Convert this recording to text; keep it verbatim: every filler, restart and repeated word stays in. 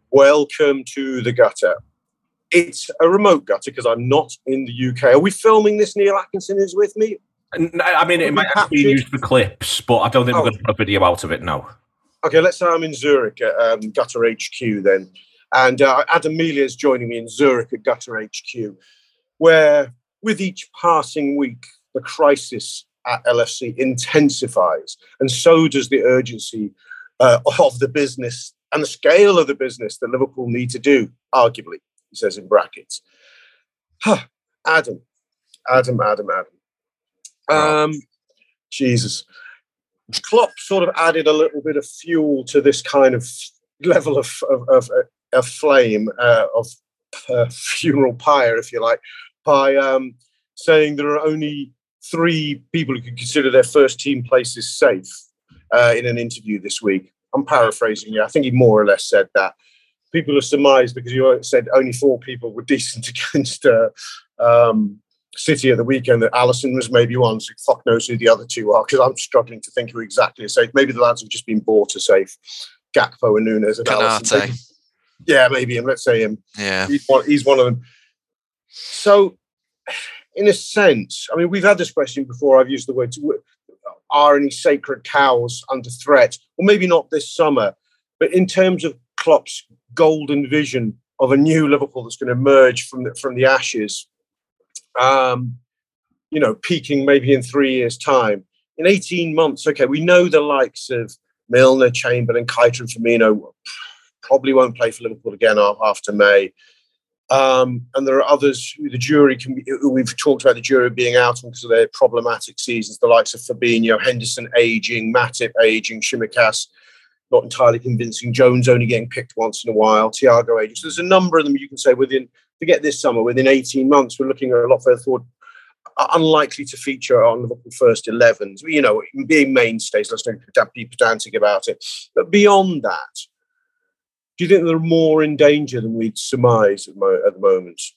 Welcome to the gutter. It's a remote gutter because I'm not in the U K. Are we filming this? Neil Atkinson is with me. I mean, it might have been used for clips, but I don't think oh. we're going to put a video out of it now. Okay, let's say I'm in Zurich at um, Gutter H Q then. And uh, Adam Melia is joining me in Zurich at Gutter H Q, where with each passing week, the crisis at L F C intensifies. And so does the urgency uh, of the business and the scale of the business that Liverpool need to do, arguably, he says in brackets. Huh. Adam, Adam, Adam, Adam. Um, Jesus. Klopp sort of added a little bit of fuel to this kind of level of of, of, of flame, uh, of uh, funeral pyre, if you like, by um, saying there are only three people who can consider their first team places safe uh, in an interview this week. I'm paraphrasing you. I think he more or less said that. People have surmised because you said only four people were decent against uh, um, City at the weekend, that Alisson was maybe one, so fuck knows who the other two are, because I'm struggling to think who exactly is safe. Maybe the lads have just been bought to safe. Gakpo and Nunes and Alisson. Yeah, maybe him. Let's say him. Yeah. He's one, he's one of them. So, in a sense, I mean, we've had this question before. I've used the word, are any sacred cows under threat? Well, maybe not this summer, but in terms of Klopp's golden vision of a new Liverpool that's going to emerge from the, from the ashes, Um, you know, peaking maybe in three years' time. In eighteen months, okay, we know the likes of Milner, Chamberlain, Keita and Firmino probably won't play for Liverpool again after May. Um, and there are others who the jury can be, who we've talked about the jury being out on because of their problematic seasons, the likes of Fabinho, Henderson ageing, Matip ageing, Tsimikas not entirely convincing, Jones only getting picked once in a while, Thiago ageing. So there's a number of them you can say within, forget this summer, within eighteen months, we're looking at a lot further forward, unlikely to feature on Liverpool first elevens, you know, being mainstays, let's not be pedantic about it. But beyond that, do you think they're more in danger than we'd surmise at, mo- at the moment?